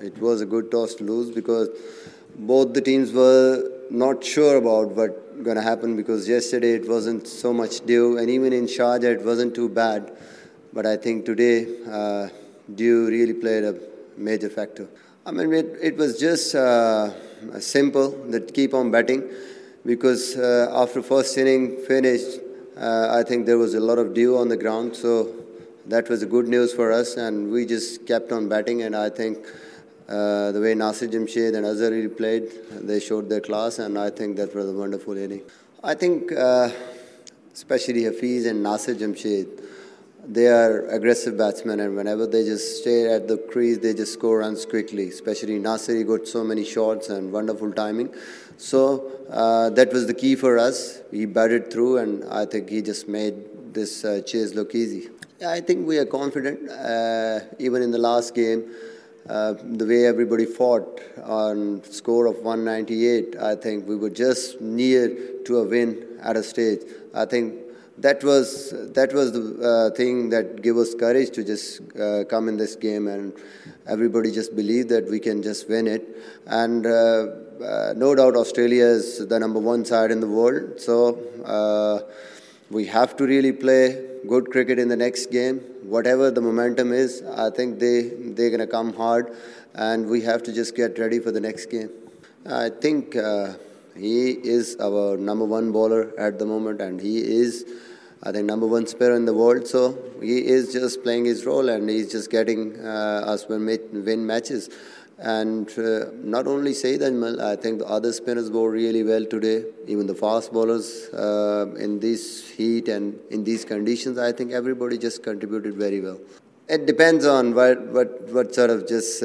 it was a good toss to lose because both the teams were not sure about what going to happen because yesterday it wasn't so much dew and even in Sharjah it wasn't too bad. But I think today dew really played a major factor. I mean, it was just simple that keep on betting because after first inning finished, I think there was a lot of dew on the ground. So that was a good news for us, and we just kept on batting. And I think the way Nasir Jamshed and Azhar really played, they showed their class, and I think that was a wonderful inning. I think especially Hafiz and Nasir Jamshed, they are aggressive batsmen, and whenever they just stay at the crease, they just score runs quickly. Especially Nasir, he got so many shots and wonderful timing. So that was the key for us. He batted through, and I think he just made this chase look easy. I think we are confident. Even in the last game, the way everybody fought on score of 198, I think we were just near to a win at a stage. I think that was the thing that gave us courage to just come in this game, and everybody just believed that we can just win it. And no doubt Australia is the number one side in the world, so we have to really play good cricket in the next game. Whatever the momentum is, I think they're going to come hard, and we have to just get ready for the next game. I think he is our number one bowler at the moment, and he is, I think, number one spinner in the world. So he is just playing his role, and he's just getting us win matches. And not only Saeed Ajmal, I think the other spinners bowled really well today. Even the fast bowlers in this heat and in these conditions, I think everybody just contributed very well. It depends on what sort of just,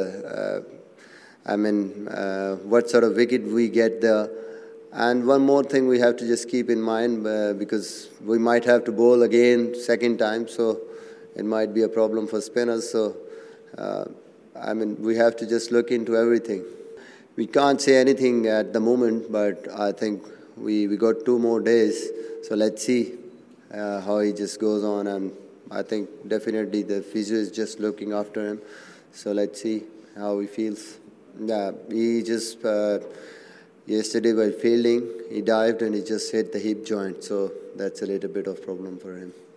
what sort of wicket we get there. And one more thing we have to just keep in mind because we might have to bowl again second time, so it might be a problem for spinners. So. We have to just look into everything. We can't say anything at the moment, but I think we got 2 more days. So let's see how he just goes on. And I think definitely the physio is just looking after him. So let's see how he feels. Yeah, he just, yesterday while fielding, he dived and he just hit the hip joint. So that's a little bit of problem for him.